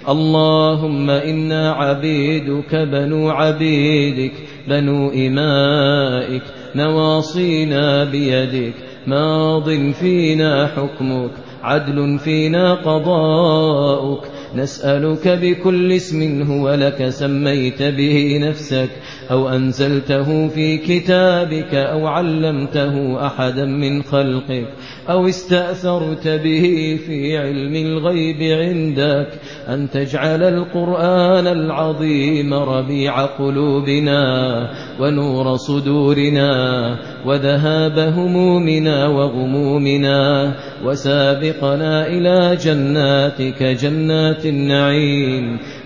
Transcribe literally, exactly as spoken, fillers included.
اللهم إنا عبيدك بنو عبيدك بنو إمائك نواصينا بيدك ماض فينا حكمك عدل فينا قضاؤك نسألك بكل اسم هو لك سميت به نفسك أو أنزلته في كتابك أو علمته أحدا من خلقك أو استأثرت به في علم الغيب عندك أن تجعل القرآن العظيم ربيع قلوبنا ونور صدورنا وذهاب همومنا وغمومنا وسابقنا إلى جناتك جنات النعيم